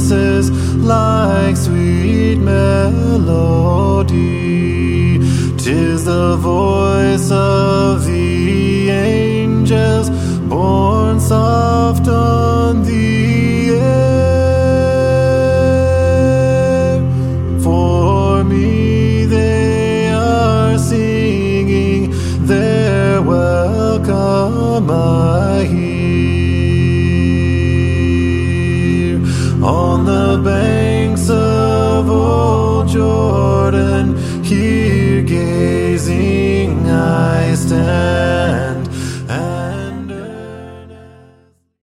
voices like sweet melody. 'Tis the voice of the angels borne soft on the air. For me they are singing their welcome I hear. On the banks of old Jordan,